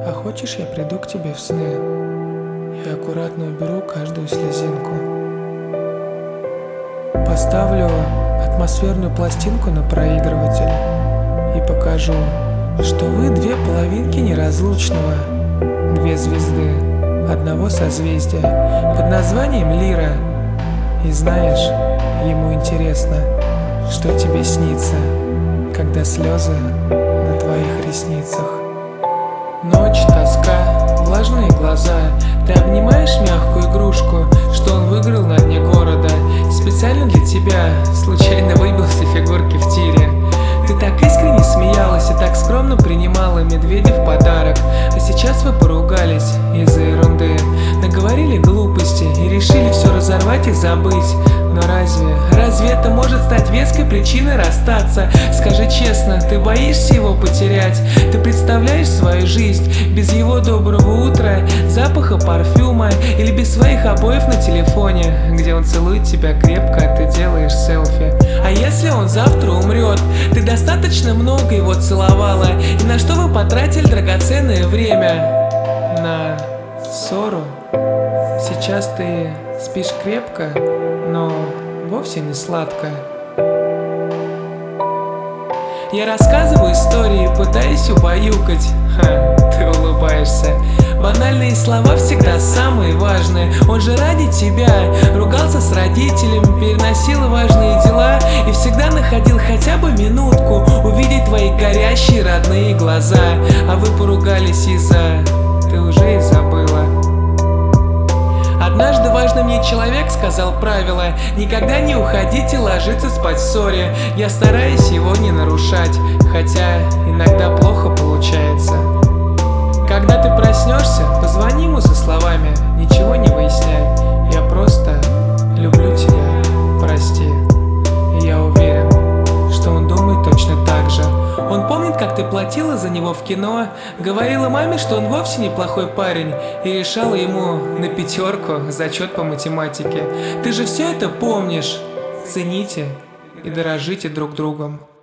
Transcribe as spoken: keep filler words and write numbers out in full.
А хочешь, я приду к тебе в сны и аккуратно уберу каждую слезинку. Поставлю атмосферную пластинку на проигрыватель и покажу, что вы две половинки неразлучного, две звезды одного созвездия под названием Лира. И знаешь, ему интересно, что тебе снится, когда слезы на твоих ресницах. Ночь, тоска, влажные глаза. Ты обнимаешь мягкую игрушку, что он выиграл на дне города. Специально для тебя случайно выбился фигурки в тире. Ты так искренне смеялась и так скромно принимала медведя в подарок. А сейчас вы поругались из-за ерунды, наговорили глупости и решили все разорвать и забыть. Но разве, разве это может стать веской причиной расстаться? Скажи честно, ты боишься его потерять? Ты представляешь свою жизнь без его доброго утра, запаха парфюма или без своих обоев на телефоне, где он целует тебя крепко, а ты делаешь селфи? А если он завтра умрет? Ты достаточно много его целовала, и на что вы потратили драгоценное время? На ссору? Сейчас ты спишь крепко, но вовсе не сладко. Я рассказываю истории, пытаюсь убаюкать. Ха, ты улыбаешься. Банальные слова всегда самые важные. Он же ради тебя ругался с родителями, переносил важные дела и всегда находил хотя бы минутку увидеть твои горящие родные глаза. А вы поругались из-за... ты уже и забыла. Однажды важный мне человек сказал правило: никогда не уходите ложиться спать в ссоре. Я стараюсь его не нарушать, хотя иногда плохо получается. Когда ты проснешься, позвони ему со словами: ничего не выясняй, я просто люблю тебя, прости. И я уверен, что он думает точно так же. Он помнит, как ты платила за него в кино, говорила маме, что он вовсе неплохой парень, и решала ему на пятерку зачет по математике. Ты же все это помнишь. Цените и дорожите друг другом.